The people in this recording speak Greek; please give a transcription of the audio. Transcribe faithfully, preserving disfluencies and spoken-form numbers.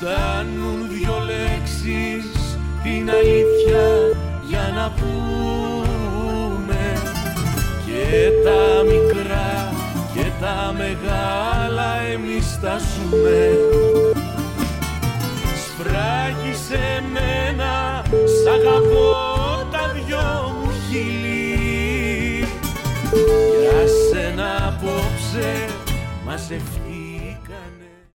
φτάνουν δυο λέξεις την αλήθεια για να πούμε, και τα μικρά και τα μεγάλα εμείς τα ζούμε. Σφράγισε μένα, σ' αγαπώ τα δυο μου χείλη, για σένα απόψε μαζευτεί